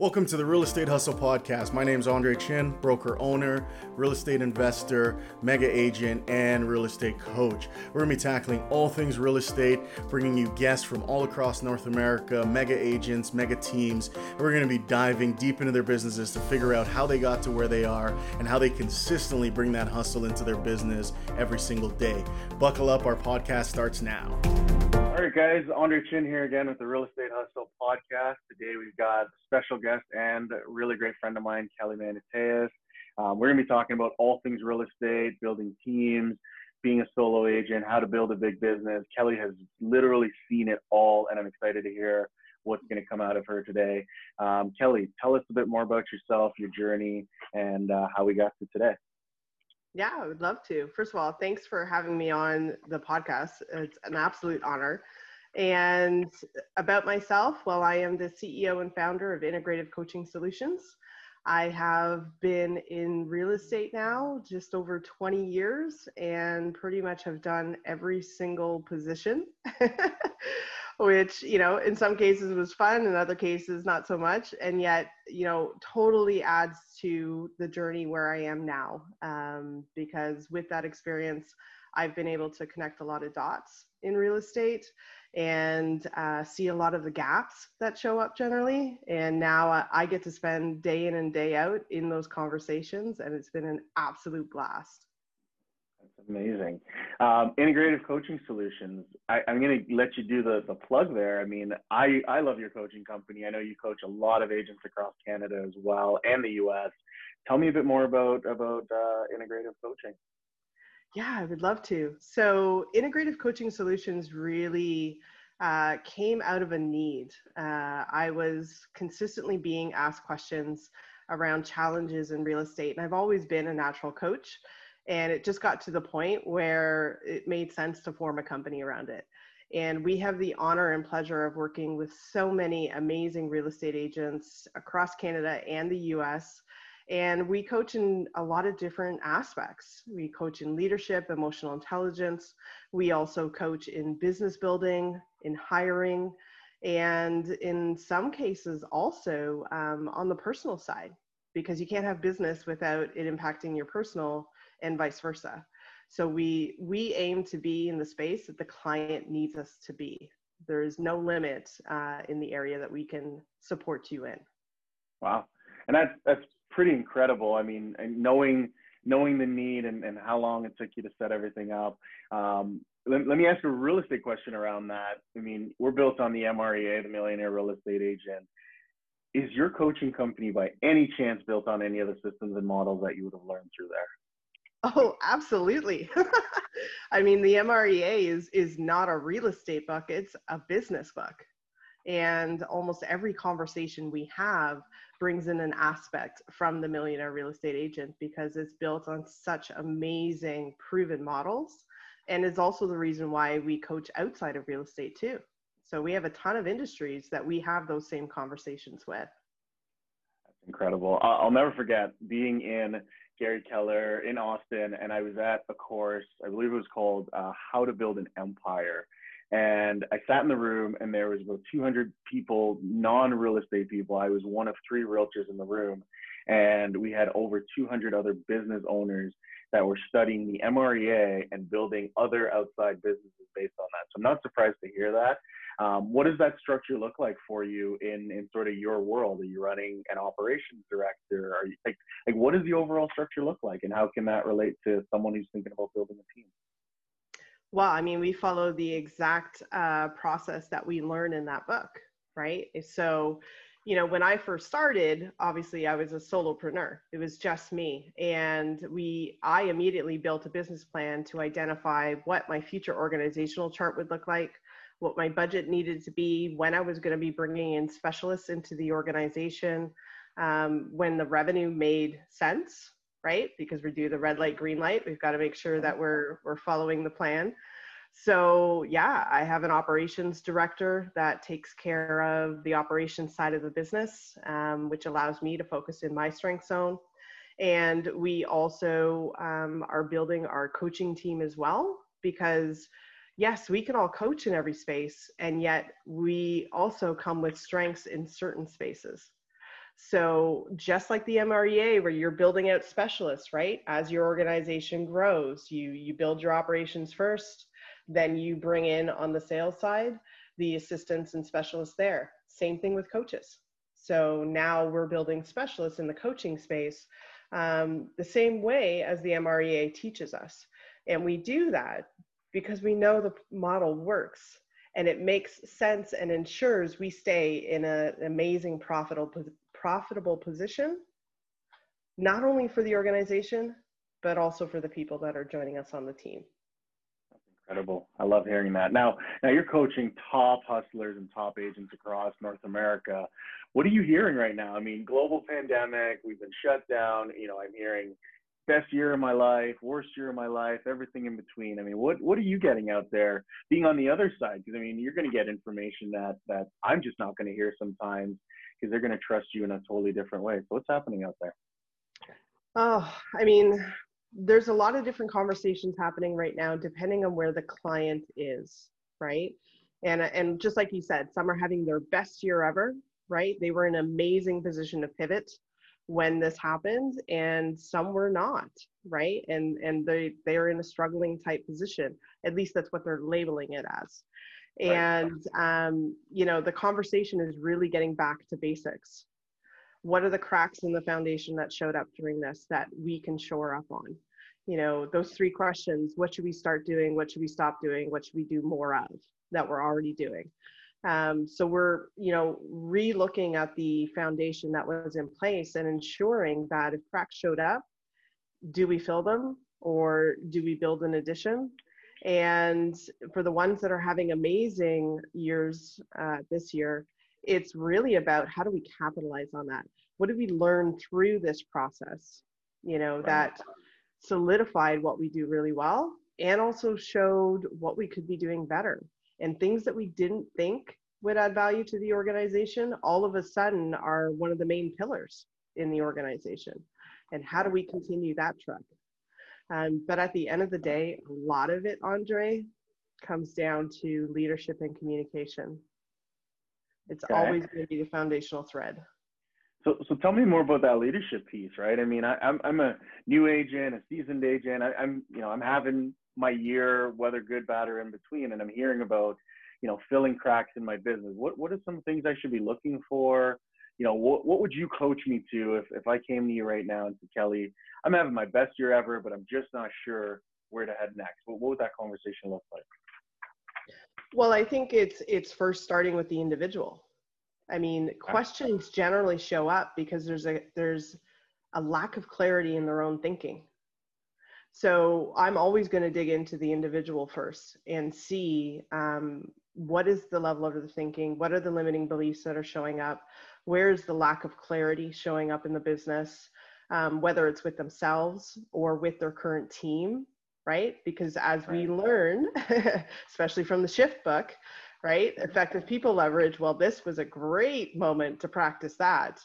Welcome to the Real Estate Hustle Podcast. My name is Andre Chin, broker owner, real estate investor, mega agent, and real estate coach. We're going to be tackling all things real estate, bringing you guests from all across North America, mega agents, mega teams. And we're going to be diving deep into their businesses to figure out how they got to where they are and how they consistently bring that hustle into their business every single day. Buckle up, our podcast starts now. All right, guys, Andre Chin here again with the Real Estate Hustle Podcast. Today we've got a special guest and a really great friend of mine, Kelly Manutaeus. We're going to be talking about all things real estate, building teams, being a solo agent, how to build a big business. Kelly has literally seen it all, and I'm excited to hear what's going to come out of her today. Kelly, tell us a bit more about yourself, your journey, and how we got to today. Yeah, I would love to. First of all, thanks for having me on the podcast. It's an absolute honor. And about myself, well, I am the CEO and founder of Integrative Coaching Solutions. I have been in real estate now just over 20 years and pretty much have done every single position, which, in some cases was fun, in other cases not so much. And yet, totally adds to the journey where I am now. Because with that experience, I've been able to connect a lot of dots in real estate and see a lot of the gaps that show up generally. And now I get to spend day in and day out in those conversations, and it's been an absolute blast. That's amazing. Integrative Coaching Solutions. I'm going to let you do the plug there. I mean, I love your coaching company. I know you coach a lot of agents across Canada as well and the US. Tell me a bit more about Integrative Coaching. Yeah, I would love to. So Integrative Coaching Solutions really came out of a need. I was consistently being asked questions around challenges in real estate, and I've always been a natural coach. And it just got to the point where it made sense to form a company around it. And we have the honor and pleasure of working with so many amazing real estate agents across Canada and the US. And we coach in a lot of different aspects. We coach in leadership, emotional intelligence. We also coach in business building, in hiring, and in some cases also on the personal side, because you can't have business without it impacting your personal and vice versa. So we aim to be in the space that the client needs us to be. There is no limit in the area that we can support you in. Wow. And that's pretty incredible. I mean, knowing the need and how long it took you to set everything up. Let me ask a real estate question around that. I mean, we're built on the MREA, the Millionaire Real Estate Agent. Is your coaching company by any chance built on any of the systems and models that you would have learned through there? Oh, absolutely. I mean, the MREA is not a real estate book, it's a business book. And almost every conversation we have brings in an aspect from the Millionaire Real Estate Agent because it's built on such amazing proven models. And it's also the reason why we coach outside of real estate too. So we have a ton of industries that we have those same conversations with. That's incredible. I'll never forget being in Gary Keller in Austin, and I was at a course, I believe it was called How to Build an Empire. And I sat in the room and there was about 200 people, non-real estate people. I was one of 3 realtors in the room. And we had over 200 other business owners that were studying the MREA and building other outside businesses based on that. So I'm not surprised to hear that. What does that structure look like for you in sort of your world? Are you running an operations director? Are you like what does the overall structure look like, and how can that relate to someone who's thinking about building a team? Well, I mean, we follow the exact process that we learn in that book, right? So, when I first started, obviously I was a solopreneur. It was just me. And I immediately built a business plan to identify what my future organizational chart would look like, what my budget needed to be, when I was going to be bringing in specialists into the organization, when the revenue made sense, right? Because we do the red light, green light. We've got to make sure that we're following the plan. So yeah, I have an operations director that takes care of the operations side of the business, which allows me to focus in my strength zone. And we also are building our coaching team as well, because yes, we can all coach in every space, and yet we also come with strengths in certain spaces. So just like the MREA, where you're building out specialists, right? As your organization grows, you build your operations first, then you bring in on the sales side the assistants and specialists there. Same thing with coaches. So now we're building specialists in the coaching space the same way as the MREA teaches us. And we do that because we know the model works and it makes sense and ensures we stay in an amazing profitable position, not only for the organization, but also for the people that are joining us on the team. Incredible. I love hearing that. Now you're coaching top hustlers and top agents across North America. What are you hearing right now? I mean, global pandemic, we've been shut down. I'm hearing best year of my life, worst year of my life, everything in between. I mean, what are you getting out there being on the other side? Because, you're going to get information that I'm just not going to hear sometimes because they're going to trust you in a totally different way. So what's happening out there? Oh, there's a lot of different conversations happening right now, depending on where the client is, right? And just like you said, some are having their best year ever, right? They were in an amazing position to pivot when this happened, and some were not, right? And they're in a struggling type position. At least that's what they're labeling it as. Right. And the conversation is really getting back to basics. What are the cracks in the foundation that showed up during this that we can shore up on? Those three questions: what should we start doing? What should we stop doing? What should we do more of that we're already doing? So we're, re-looking at the foundation that was in place and ensuring that if cracks showed up, do we fill them or do we build an addition? And for the ones that are having amazing years this year, it's really about how do we capitalize on that? What did we learn through this process, that solidified what we do really well and also showed what we could be doing better? And things that we didn't think would add value to the organization, all of a sudden are one of the main pillars in the organization. And how do we continue that truck? But at the end of the day, a lot of it, Andre, comes down to leadership and communication. It's always going to be the foundational thread. So tell me more about that leadership piece, right? I'm a new agent, a seasoned agent. I'm having my year, whether good, bad, or in between, and I'm hearing about, filling cracks in my business. What are some things I should be looking for? What would you coach me to if I came to you right now and said, Kelly, I'm having my best year ever, but I'm just not sure where to head next? What would that conversation look like? Well, I think it's first starting with the individual. Questions generally show up because there's a lack of clarity in their own thinking. So I'm always going to dig into the individual first and see what is the level of the thinking, what are the limiting beliefs that are showing up, where is the lack of clarity showing up in the business, whether it's with themselves or with their current team, right? Because as we learn, especially from the Shift book, right? Effective people leverage. Well, this was a great moment to practice that.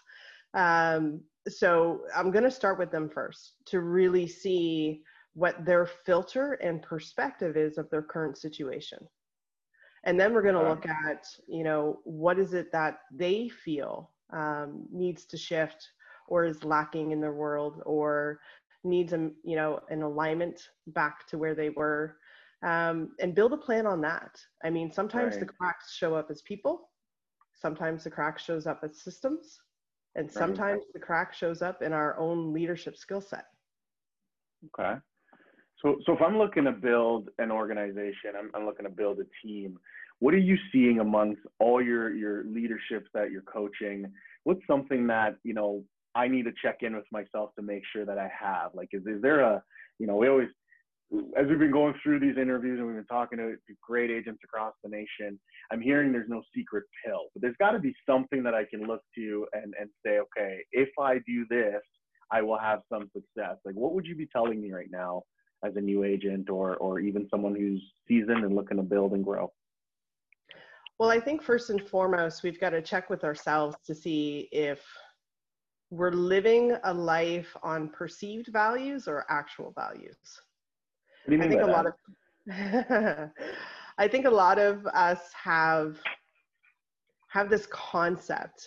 So I'm going to start with them first to really see what their filter and perspective is of their current situation. And then we're going to look at, what is it that they feel needs to shift or is lacking in their world or needs an alignment back to where they were. And build a plan on that. Sometimes the cracks show up as people, sometimes the crack shows up as systems, and sometimes the crack shows up in our own leadership skill set. Okay. So if I'm looking to build an organization, I'm looking to build a team, what are you seeing amongst all your leaderships that you're coaching? What's something that, I need to check in with myself to make sure that I have? Like, is there a, we always, as we've been going through these interviews and we've been talking to great agents across the nation, I'm hearing there's no secret pill, but there's got to be something that I can look to and say, okay, if I do this, I will have some success. Like, what would you be telling me right now as a new agent or even someone who's seasoned and looking to build and grow? Well, I think first and foremost, we've got to check with ourselves to see if we're living a life on perceived values or actual values. What do you mean by that? I think a lot of us have this concept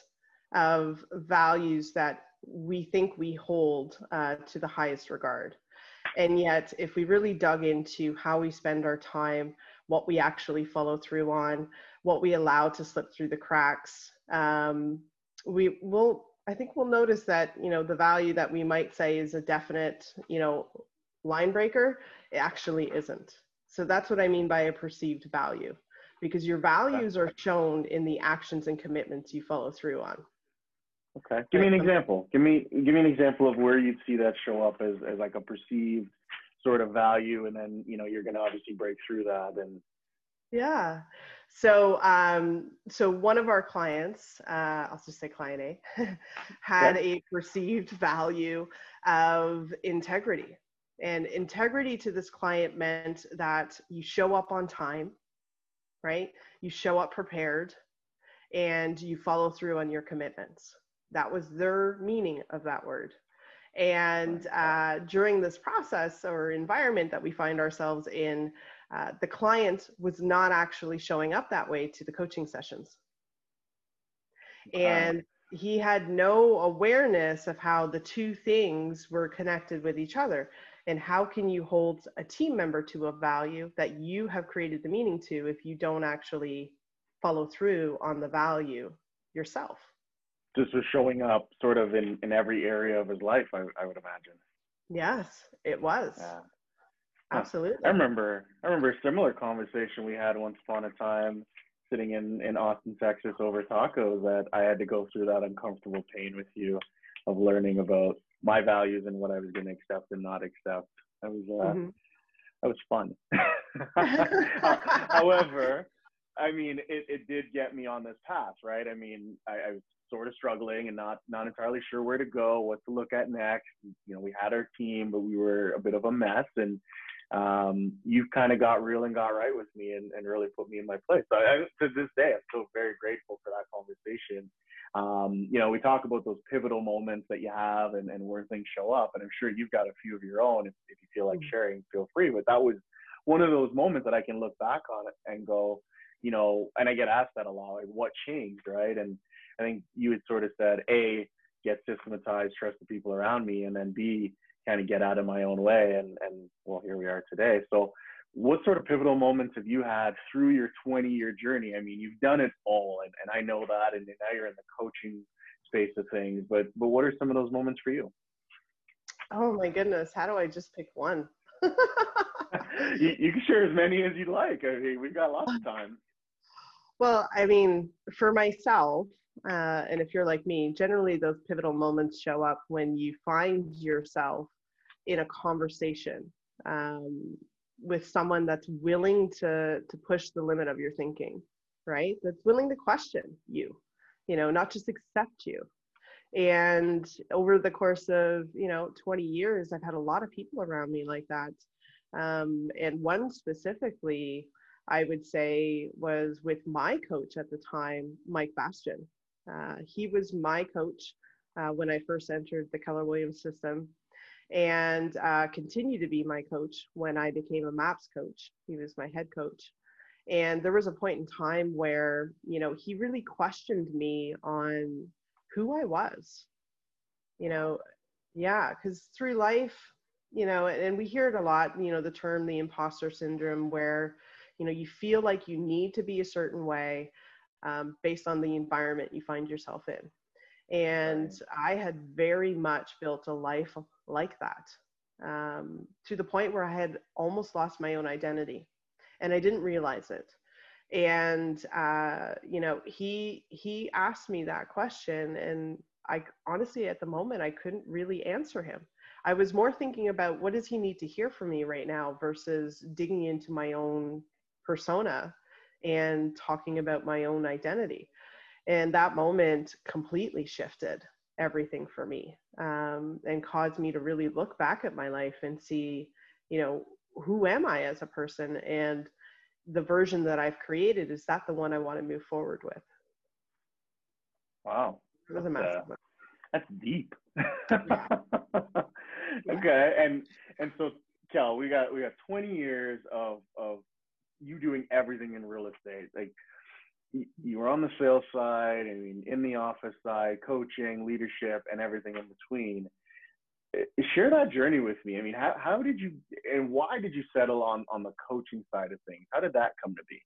of values that we think we hold to the highest regard. And yet, if we really dug into how we spend our time, what we actually follow through on, what we allow to slip through the cracks, we will, I think we'll notice that, the value that we might say is a definite, line breaker, it actually isn't. So that's what I mean by a perceived value, because your values are shown in the actions and commitments you follow through on. Okay. Give me an example. Give me an example of where you'd see that show up as like a perceived sort of value, and then, you're going to obviously break through that. And yeah. So, so one of our clients, I'll just say client A, had a perceived value of integrity. And integrity to this client meant that you show up on time, right? You show up prepared, and you follow through on your commitments. That was their meaning of that word. And during this process or environment that we find ourselves in, the client was not actually showing up that way to the coaching sessions. And he had no awareness of how the two things were connected with each other. And how can you hold a team member to a value that you have created the meaning to if you don't actually follow through on the value yourself? This was showing up sort of in every area of his life, I would imagine. Yes, it was. Yeah. Absolutely. I remember a similar conversation we had once upon a time sitting in Austin, Texas over tacos, that I had to go through that uncomfortable pain with you of learning about my values and what I was going to accept and not accept. That was fun. However, I mean, it did get me on this path, right? I mean, I was sort of struggling and not entirely sure where to go, what to look at next. We had our team, but we were a bit of a mess. And you kind of got real and got right with me and really put me in my place. So to this day, I'm still very grateful for that conversation. We talk about those pivotal moments that you have and where things show up. And I'm sure you've got a few of your own. If you feel like sharing, feel free. But that was one of those moments that I can look back on it and go, and I get asked that a lot, like, what changed, right? And I think you had sort of said, A, get systematized, trust the people around me, and then B, kind of get out of my own way. And well, here we are today. So what sort of pivotal moments have you had through your 20-year journey? I mean, you've done it all, and I know that, and now you're in the coaching space of things, but what are some of those moments for you? Oh my goodness. How do I just pick one? You can share as many as you'd like. I mean, we've got lots of time. Well, I mean, for myself, and if you're like me, generally those pivotal moments show up when you find yourself in a conversation with someone that's willing to push the limit of your thinking, right? That's willing to question you, not just accept you. And over the course of, 20 years, I've had a lot of people around me like that. And one specifically, I would say, was with my coach at the time, Mike Bastian. He was my coach when I first entered the Keller Williams system, and continued to be my coach when I became a MAPS coach. He was my head coach. And there was a point in time where, he really questioned me on who I was, because through life, and we hear it a lot, the term, the imposter syndrome, where, you feel like you need to be a certain way based on the environment you find yourself in. And I had very much built a life like that, to the point where I had almost lost my own identity, and I didn't realize it. And, he asked me that question, and I honestly, at the moment, I couldn't really answer him. I was more thinking about, what does he need to hear from me right now, versus digging into my own persona and talking about my own identity. And that moment completely shifted everything for me, and caused me to really look back at my life and see, who am I as a person, and the version that I've created, is that the one I want to move forward with? Wow. It was a massive one. That's deep. Yeah. Okay. And so, Kel, we got 20 years of you doing everything in real estate. Like, you were on the sales side, I mean, in the office side, coaching, leadership, and everything in between. Share that journey with me. I mean, how did you, and why did you settle on the coaching side of things? How did that come to be?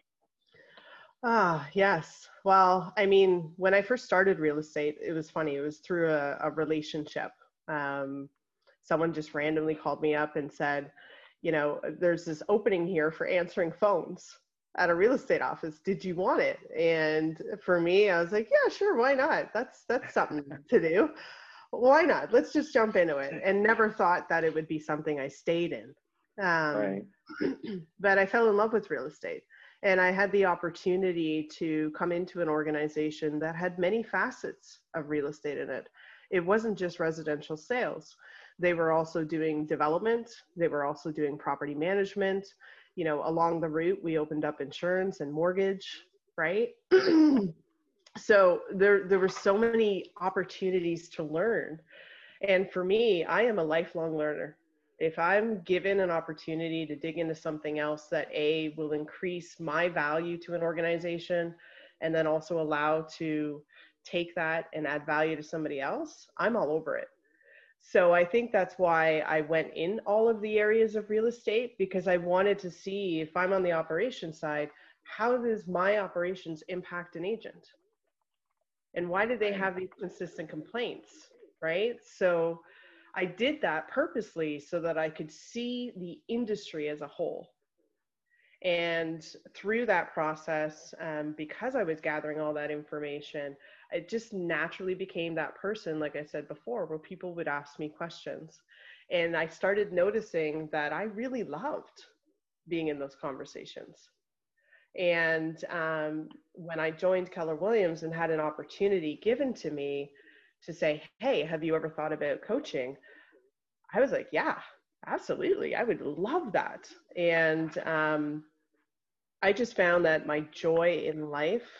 Yes. Well, I mean, when I first started real estate, it was funny. It was through a relationship. Someone just randomly called me up and said, you know, there's this opening here for answering phones at a real estate office. Did you want it? And for me, I was like, yeah, sure. Why not? That's something to do. Why not? Let's just jump into it. And never thought that it would be something I stayed in. Right. But I fell in love with real estate. And I had the opportunity to come into an organization that had many facets of real estate in it. It wasn't just residential sales. They were also doing development. They were also doing property management. You know, along the route, we opened up insurance and mortgage, right? So there were so many opportunities to learn. And for me, I am a lifelong learner. If I'm given an opportunity to dig into something else that will increase my value to an organization, and then also allow to take that and add value to somebody else, I'm all over it. So I think that's why I went in all of the areas of real estate, because I wanted to see, if I'm on the operations side, how does my operations impact an agent? And why do they have these consistent complaints, right? So I did that purposely so that I could see the industry as a whole. And through that process, because I was gathering all that information, it just naturally became that person, like I said before, where people would ask me questions. And I started noticing that I really loved being in those conversations. And when I joined Keller Williams and had an opportunity given to me to say, hey, have you ever thought about coaching? I was like, yeah, absolutely. I would love that. And I just found that my joy in life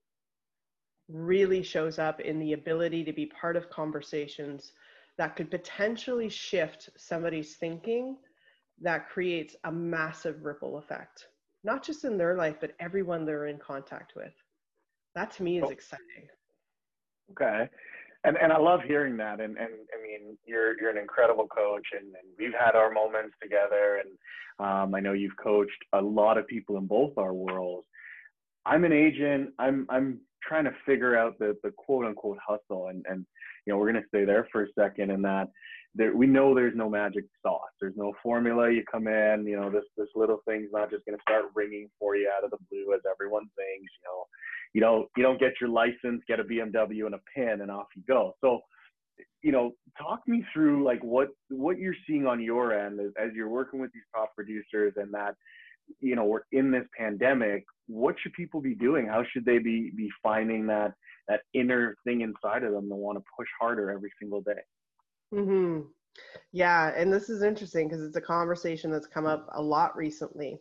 really shows up in the ability to be part of conversations that could potentially shift somebody's thinking, that creates a massive ripple effect, not just in their life, but everyone they're in contact with. That to me is exciting. Okay. And I love hearing that. And I mean, you're an incredible coach, and we've had our moments together. And I know you've coached a lot of people in both our worlds. I'm an agent. I'm trying to figure out the quote unquote hustle. And you know, we're going to stay there for a second, and that we know there's no magic sauce. There's no formula. You come in, you know, this little thing's not just going to start ringing for you out of the blue, as everyone thinks. You know, you don't get your license, get a BMW and a pin, and off you go. So, you know, talk me through like what you're seeing on your end as you're working with these top producers, and that, you know, we're in this pandemic. What should people be doing? How should they be finding that inner thing inside of them to want to push harder every single day? Mm-hmm. Yeah, and this is interesting because it's a conversation that's come up a lot recently.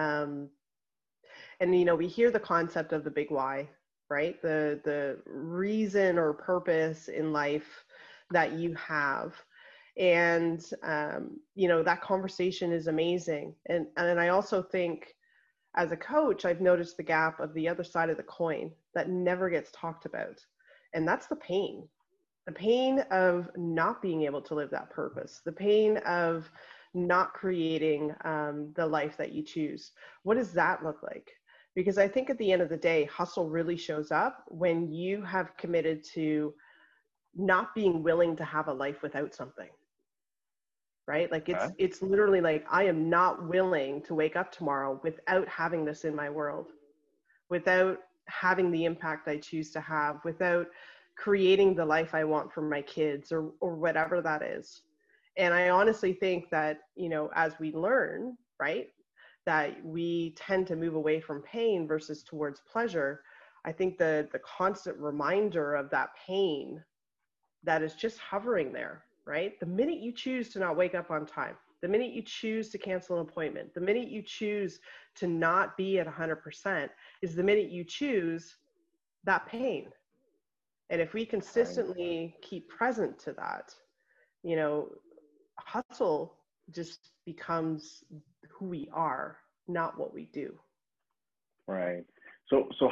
And you know, we hear the concept of the big why, right? The reason or purpose in life that you have. And you know, that conversation is amazing. And I also think, as a coach, I've noticed the gap of the other side of the coin that never gets talked about. And that's the pain of not being able to live that purpose, the pain of not creating the life that you choose. What does that look like? Because I think at the end of the day, hustle really shows up when you have committed to not being willing to have a life without something. Right? Like it's literally like, I am not willing to wake up tomorrow without having this in my world, without having the impact I choose to have, without creating the life I want for my kids, or whatever that is. And I honestly think that, you know, as we learn, right, that we tend to move away from pain versus towards pleasure. I think the constant reminder of that pain that is just hovering there, right? The minute you choose to not wake up on time, the minute you choose to cancel an appointment, the minute you choose to not be at 100% is the minute you choose that pain. And if we consistently keep present to that, you know, hustle just becomes who we are, not what we do. Right. So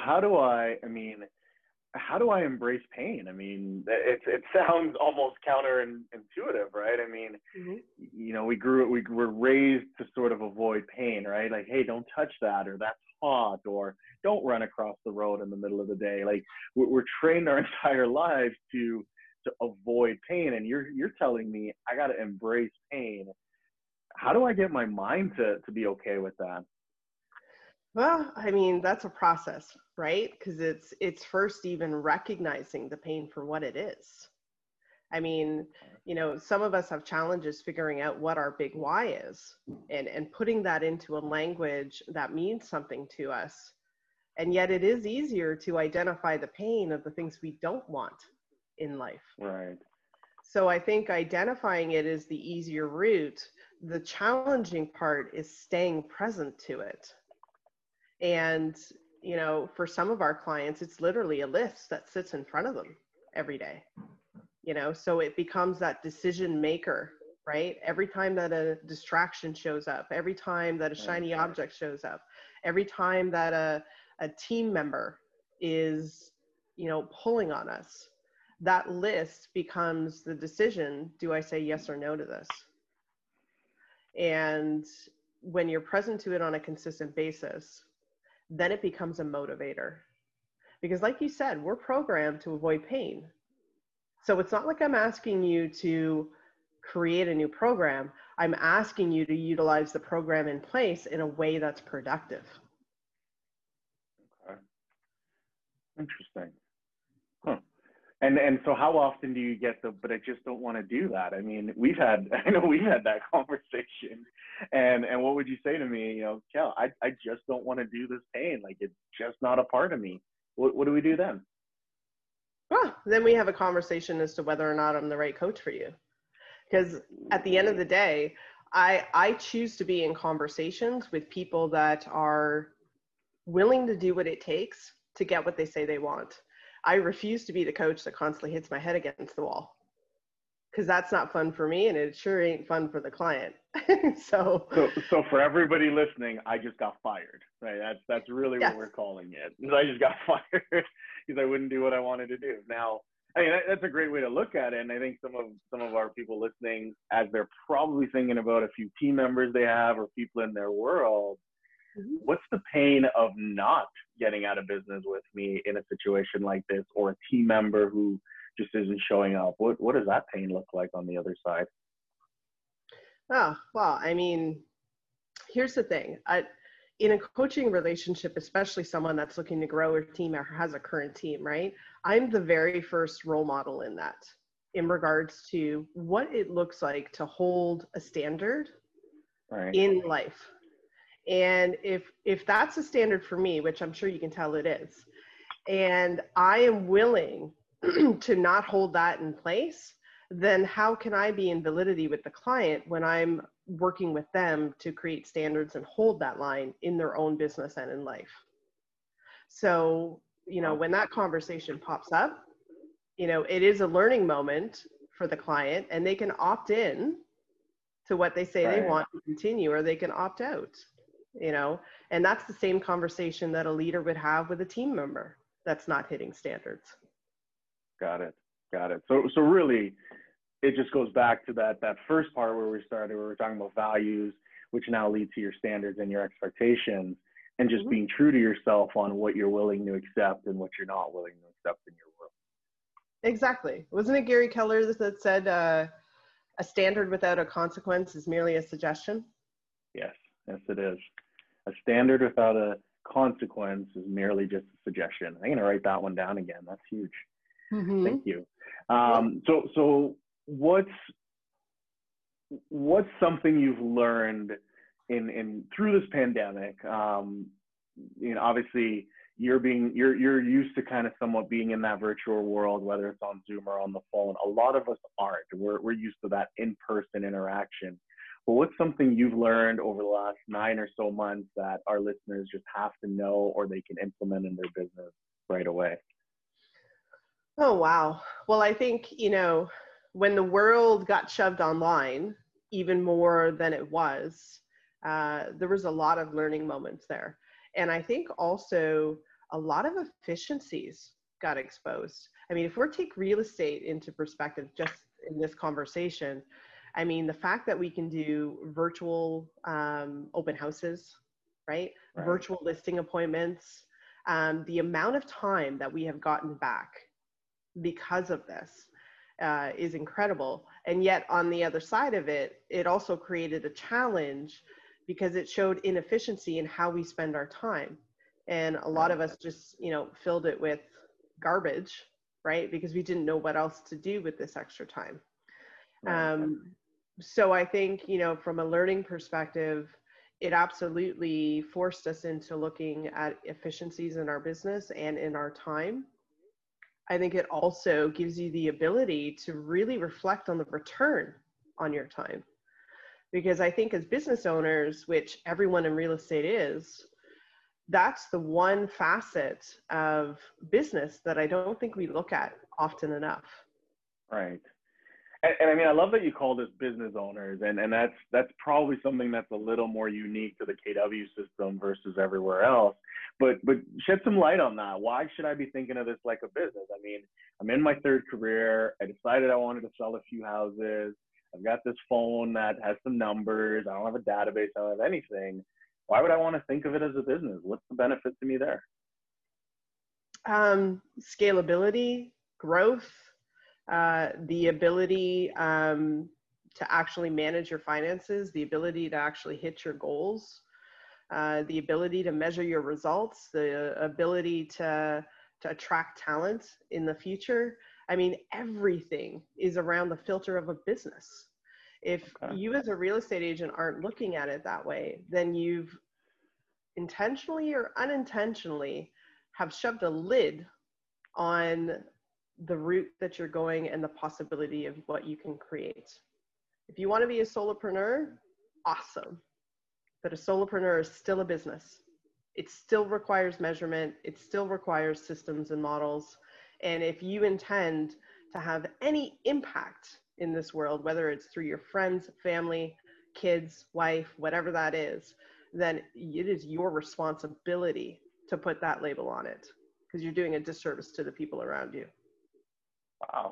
how do I embrace pain? I mean, it sounds almost counterintuitive, right? I mean, you know, we were raised to sort of avoid pain, right? Like, hey, don't touch that, or that's hot, or don't run across the road in the middle of the day. Like, we're trained our entire lives to avoid pain, and you're telling me I got to embrace pain. How do I get my mind to be okay with that? Well, I mean, that's a process, right? Because it's first even recognizing the pain for what it is. I mean, you know, some of us have challenges figuring out what our big why is and putting that into a language that means something to us. And yet it is easier to identify the pain of the things we don't want in life. Right. So I think identifying it is the easier route. The challenging part is staying present to it. And, you know, for some of our clients, it's literally a list that sits in front of them every day, you know, so it becomes that decision maker, right? Every time that a distraction shows up, every time that a shiny object shows up, every time that a team member is, you know, pulling on us, that list becomes the decision. Do I say yes or no to this? And when you're present to it on a consistent basis, then it becomes a motivator. Because like you said, we're programmed to avoid pain. So it's not like I'm asking you to create a new program. I'm asking you to utilize the program in place in a way that's productive. Okay. Interesting. Huh. And so how often do you get but I just don't want to do that? I mean, I know we've had that conversation. And what would you say to me? You know, Kel, I just don't want to do this pain. Like, it's just not a part of me. What do we do then? Well, then we have a conversation as to whether or not I'm the right coach for you. Because at the end of the day, I choose to be in conversations with people that are willing to do what it takes to get what they say they want. I refuse to be the coach that constantly hits my head against the wall, because that's not fun for me, and it sure ain't fun for the client. So for everybody listening, I just got fired, right? That's really yes. What we're calling it. I just got fired because I wouldn't do what I wanted to do. Now, I mean, that's a great way to look at it, and I think some of our people listening, as they're probably thinking about a few team members they have or people in their world, what's the pain of not getting out of business with me in a situation like this, or a team member who just isn't showing up? What does that pain look like on the other side? Oh, well, I mean, here's the thing. In a coaching relationship, especially someone that's looking to grow a team or has a current team, right? I'm the very first role model in that, in regards to what it looks like to hold a standard in life. And if that's a standard for me, which I'm sure you can tell it is, and I am willing to not hold that in place, then how can I be in validity with the client when I'm working with them to create standards and hold that line in their own business and in life? So, you know, when that conversation pops up, you know, it is a learning moment for the client, and they can opt in to what they say they want to continue, or they can opt out, you know, and that's the same conversation that a leader would have with a team member that's not hitting standards. Got it. So really, it just goes back to that first part where we started, where we're talking about values, which now lead to your standards and your expectations, and just being true to yourself on what you're willing to accept and what you're not willing to accept in your world. Exactly. Wasn't it Gary Keller that said a standard without a consequence is merely a suggestion? Yes, it is. A standard without a consequence is merely just a suggestion. I'm going to write that one down again. That's huge. Thank you. So what's something you've learned in through this pandemic? You know, obviously you're used to kind of somewhat being in that virtual world, whether it's on Zoom or on the phone. A lot of us aren't. We're used to that in-person interaction. But what's something you've learned over the last 9 or so months that our listeners just have to know, or they can implement in their business right away? Oh, wow. Well, I think, you know, when the world got shoved online, even more than it was, there was a lot of learning moments there. And I think also a lot of efficiencies got exposed. I mean, if we take real estate into perspective just in this conversation, I mean, the fact that we can do virtual open houses, right? Virtual listing appointments, the amount of time that we have gotten back because of this is incredible. And yet on the other side of it, it also created a challenge because it showed inefficiency in how we spend our time. And a lot of us just, filled it with garbage, right? Because we didn't know what else to do with this extra time. So I think, from a learning perspective, it absolutely forced us into looking at efficiencies in our business and in our time. I think it also gives you the ability to really reflect on the return on your time. Because I think as business owners, which everyone in real estate is, that's the one facet of business that I don't think we look at often enough. Right. And I mean, I love that you call us business owners, and that's probably something that's a little more unique to the KW system versus everywhere else. But shed some light on that. Why should I be thinking of this like a business? I mean, I'm in my third career. I decided I wanted to sell a few houses. I've got this phone that has some numbers. I don't have a database. I don't have anything. Why would I want to think of it as a business? What's the benefit to me there? Scalability, growth. The ability to actually manage your finances, the ability to actually hit your goals, the ability to measure your results, the ability to attract talent in the future. I mean, everything is around the filter of a business. If you as a real estate agent aren't looking at it that way, then you've intentionally or unintentionally have shoved a lid on the route that you're going and the possibility of what you can create. If you want to be a solopreneur, awesome. But a solopreneur is still a business. It still requires measurement. It still requires systems and models. And if you intend to have any impact in this world, whether it's through your friends, family, kids, wife, whatever that is, then it is your responsibility to put that label on it, because you're doing a disservice to the people around you. Wow.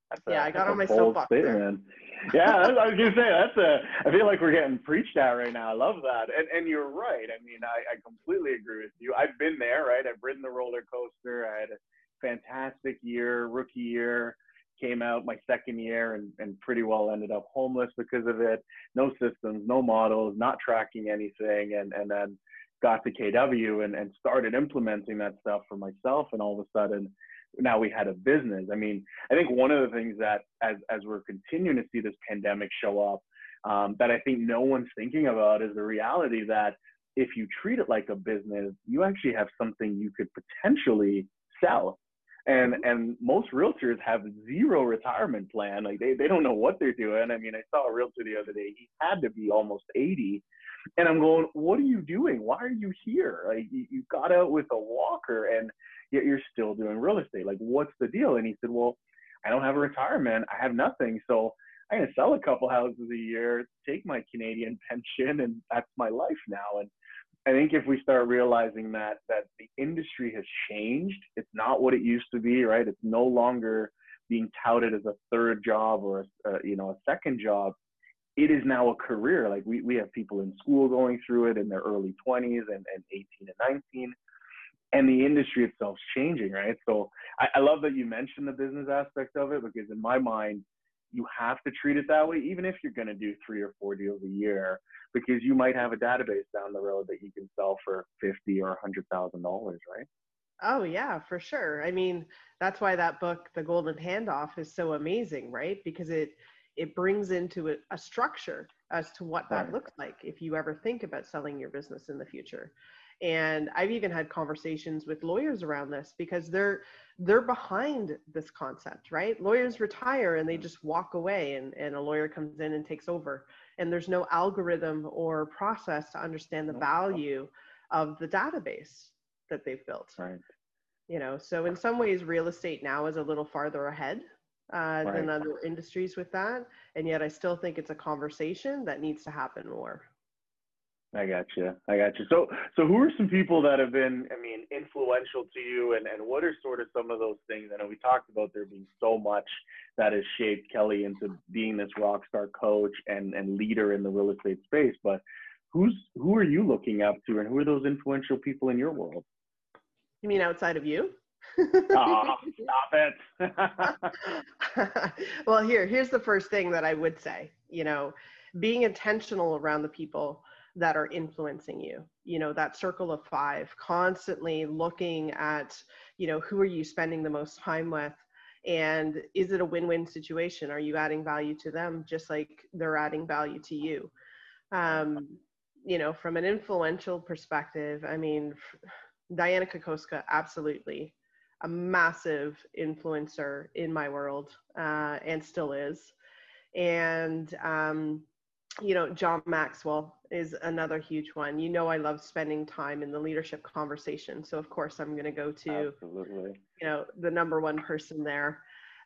I got on my soapbox there. Yeah, I was gonna say I feel like we're getting preached at right now. I love that, and you're right. I mean, I completely agree with you. I've been there, right? I've ridden the roller coaster. I had a fantastic year, rookie year. Came out my second year and pretty well ended up homeless because of it. No systems, no models, not tracking anything, and then got to KW and started implementing that stuff for myself, and all of a sudden now we had a business. I mean, I think one of the things that as we're continuing to see this pandemic show up, that I think no one's thinking about is the reality that if you treat it like a business, you actually have something you could potentially sell. And most realtors have zero retirement plan. Like they don't know what they're doing. I mean, I saw a realtor the other day. He had to be almost 80. And I'm going, what are you doing? Why are you here? Like you got out with a walker and yet you're still doing real estate. Like, what's the deal? And he said, well, I don't have a retirement. I have nothing. So I'm going to sell a couple houses a year, take my Canadian pension, and that's my life now. And I think if we start realizing that the industry has changed, it's not what it used to be, right? It's no longer being touted as a third job or a second job. It is now a career. Like we have people in school going through it in their early 20s and 18 and 19. And the industry itself is changing, right? So I love that you mentioned the business aspect of it, because in my mind, you have to treat it that way, even if you're going to do 3 or 4 deals a year, because you might have a database down the road that you can sell for $50,000 or $100,000, right? Oh yeah, for sure. I mean, that's why that book, The Golden Handoff, is so amazing, right? Because it brings into it a structure as to what that looks like if you ever think about selling your business in the future. And I've even had conversations with lawyers around this, because they're behind this concept, right? Lawyers retire and they just walk away, and a lawyer comes in and takes over. And there's no algorithm or process to understand the value of the database that they've built. Right. So in some ways, real estate now is a little farther ahead than other industries with that. And yet I still think it's a conversation that needs to happen more. I got you. I got you. So who are some people that have been, I mean, influential to you, and what are sort of some of those things? I know we talked about there being so much that has shaped Kelly into being this rock star coach and leader in the real estate space, but who are you looking up to, and who are those influential people in your world? You mean outside of you? Oh, stop it. Well, here's the first thing that I would say, being intentional around the people that are influencing you, that circle of five, constantly looking at, who are you spending the most time with? And is it a win-win situation? Are you adding value to them just like they're adding value to you? From an influential perspective, I mean, Diana Kokoska, absolutely a massive influencer in my world, and still is. And, John Maxwell is another huge one. I love spending time in the leadership conversation. So of course I'm going to go to, Absolutely. The number one person there.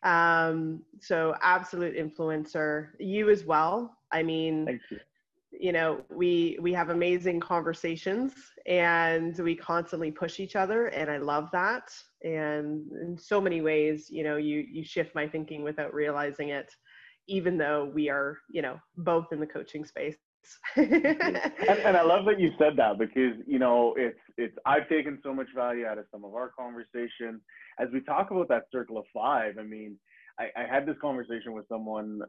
So absolute influencer. You as well. I mean, Thank you. We have amazing conversations and we constantly push each other, and I love that. And in so many ways, you shift my thinking without realizing it, even though we are, both in the coaching space. and I love that you said that, because it's I've taken so much value out of some of our conversations as we talk about that circle of five. I mean, I had this conversation with someone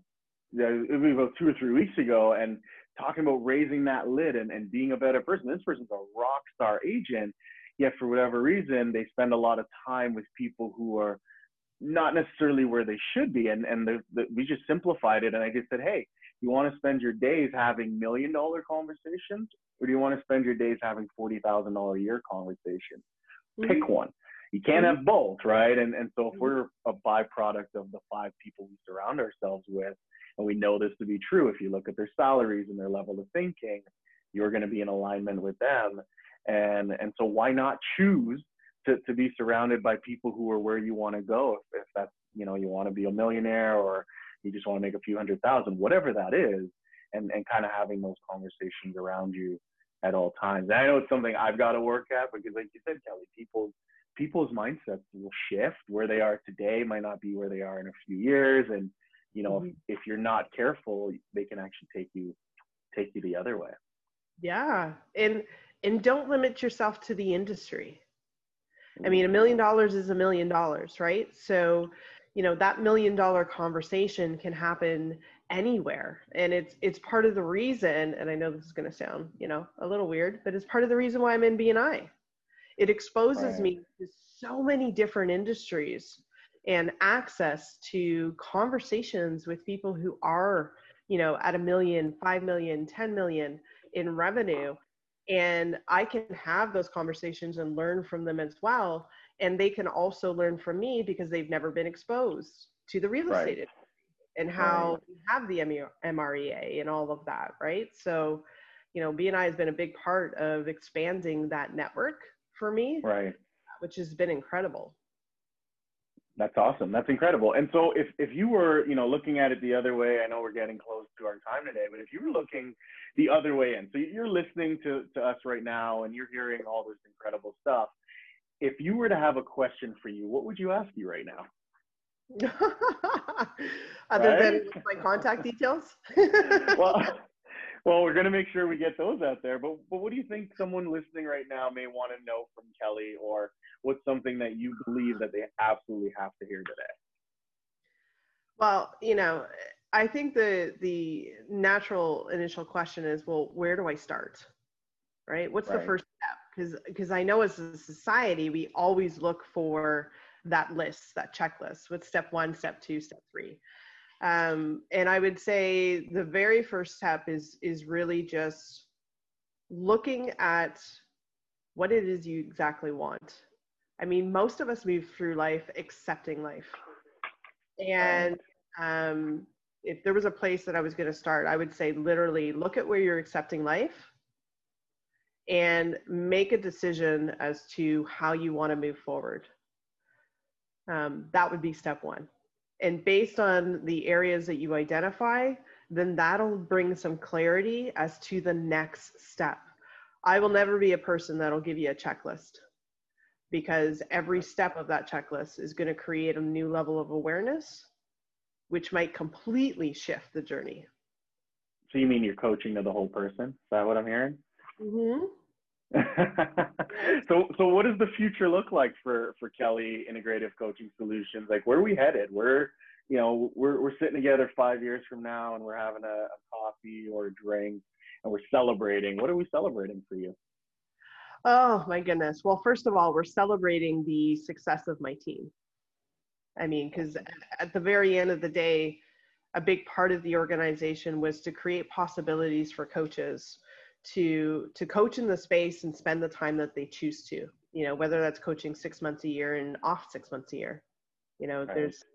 it was about 2 or 3 weeks ago, and talking about raising that lid and being a better person. This person's a rock star agent, yet for whatever reason they spend a lot of time with people who are not necessarily where they should be. And we just simplified it, and I just said, hey, you want to spend your days having $1 million conversations, or do you want to spend your days having $40,000 a year conversations? Mm-hmm. Pick one. You can't have both, right? And so if we're a byproduct of the 5 people we surround ourselves with, and we know this to be true, if you look at their salaries and their level of thinking, you're going to be in alignment with them. And so why not choose to be surrounded by people who are where you want to go? If that's, you want to be a millionaire, or you just want to make a few $100,000, whatever that is, and kind of having those conversations around you at all times. And I know it's something I've got to work at, because like you said, Kelly, people's mindsets will shift. Where they are today might not be where they are in a few years. And, if you're not careful, they can actually take you the other way. Yeah. And don't limit yourself to the industry. I mean, $1 million is $1 million, right? So, that $1 million conversation can happen anywhere. And it's part of the reason, and I know this is going to sound, a little weird, but it's part of the reason why I'm in BNI. It exposes me to so many different industries and access to conversations with people who are, at $1 million, 5 million, 10 million in revenue. And I can have those conversations and learn from them as well. And they can also learn from me, because they've never been exposed to the real estate industry and how we have the MREA and all of that, right? So, BNI has been a big part of expanding that network for me, which has been incredible. That's awesome. That's incredible. And so if you were, looking at it the other way, I know we're getting close to our time today, but if you were looking the other way in, so you're listening to us right now and you're hearing all this incredible stuff. If you were to have a question for you, what would you ask you right now? Other than my contact details? Well, we're going to make sure we get those out there. But what do you think someone listening right now may want to know from Kelly, or what's something that you believe that they absolutely have to hear today? Well, I think the natural initial question is, well, where do I start? Right? What's the first step? Because I know as a society, we always look for that list, that checklist. What's step 1, step 2, step 3? And I would say the very first step is really just looking at what it is you exactly want. I mean, most of us move through life accepting life. And if there was a place that I was going to start, I would say literally look at where you're accepting life and make a decision as to how you want to move forward. That would be step 1. And based on the areas that you identify, then that'll bring some clarity as to the next step. I will never be a person that'll give you a checklist, because every step of that checklist is going to create a new level of awareness, which might completely shift the journey. So you mean you're coaching to the whole person? Is that what I'm hearing? Mm-hmm. So what does the future look like for Kelly Integrative Coaching Solutions? Like, where are we headed? We're sitting together 5 years from now, and we're having a coffee or a drink, and we're celebrating. What are we celebrating for you? Oh my goodness. Well, first of all, we're celebrating the success of my team. I mean, because at the very end of the day, a big part of the organization was to create possibilities for coaches to coach in the space and spend the time that they choose to, you know, whether that's coaching 6 months a year and off 6 months a year. You know, Right. there's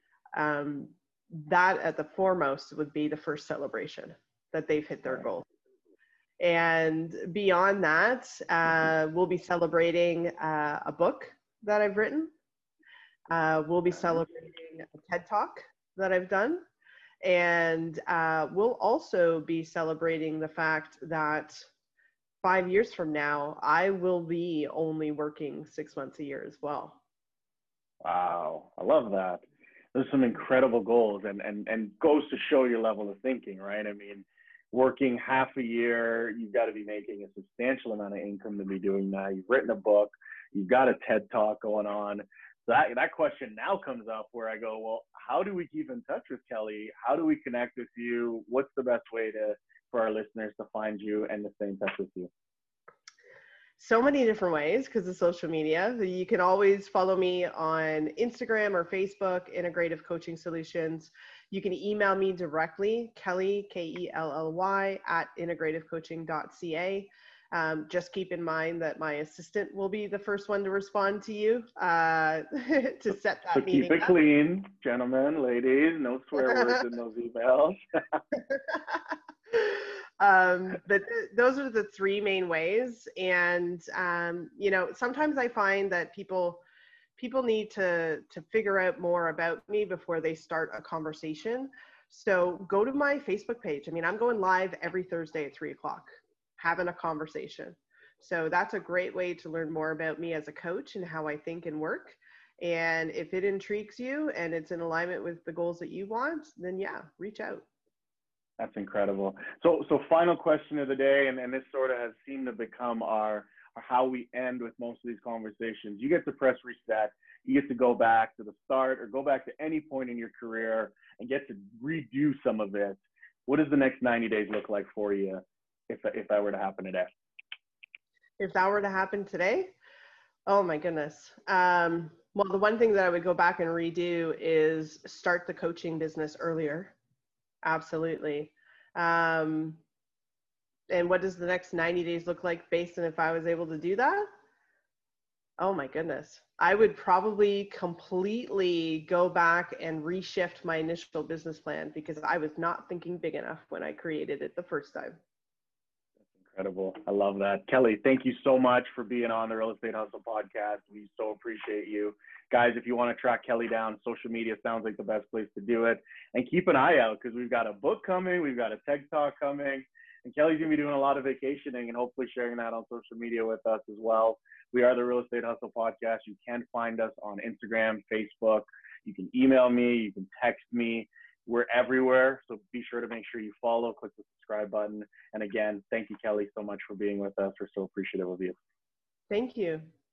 that at the foremost would be the first celebration that they've hit their goal. And beyond that, we'll be celebrating a book that I've written. We'll be celebrating a TED Talk that I've done. And we'll also be celebrating the fact that 5 years from now, I will be only working 6 months a year as well. Wow, I love that. There's some incredible goals, and goes to show your level of thinking, right? I mean, working half a year, you've got to be making a substantial amount of income to be doing that. You've written a book, you've got a TED Talk going on. So that question now comes up where I go, well, how do we keep in touch with Kelly? How do we connect with you? What's the best way for our listeners to find you and to stay in touch with you? So many different ways because of social media. You can always follow me on Instagram or Facebook, Integrative Coaching Solutions. You can email me directly, Kelly, Kelly, at integrativecoaching.ca. Just keep in mind that my assistant will be the first one to respond to you to set that so meeting keep it up. clean, gentlemen, ladies, no swear words in those emails. But those are the three main ways. And, you know, sometimes I find that people need to figure out more about me before they start a conversation. So go to my Facebook page. I mean, I'm going live every Thursday at 3:00, having a conversation. So that's a great way to learn more about me as a coach and how I think and work. And if it intrigues you and it's in alignment with the goals that you want, then yeah, reach out. That's incredible. So final question of the day, and this sort of has seemed to become our how we end with most of these conversations. You get to press reset. You get to go back to the start or go back to any point in your career and get to redo some of it. What does the next 90 days look like for you if that were to happen today? If that were to happen today? Oh my goodness. Well, the one thing that I would go back and redo is start the coaching business earlier. Absolutely. And what does the next 90 days look like based on if I was able to do that? Oh my goodness. I would probably completely go back and reshift my initial business plan because I was not thinking big enough when I created it the first time. Incredible. I love that. Kelly, thank you so much for being on the Real Estate Hustle podcast. We so appreciate you. Guys, if you want to track Kelly down, social media sounds like the best place to do it. And keep an eye out because we've got a book coming, we've got a TED Talk coming, and Kelly's going to be doing a lot of vacationing and hopefully sharing that on social media with us as well. We are the Real Estate Hustle podcast. You can find us on Instagram, Facebook. You can email me. You can text me. We're everywhere, so be sure to make sure you follow, click the subscribe button. And again, thank you, Kelly, so much for being with us. We're so appreciative of you. Thank you.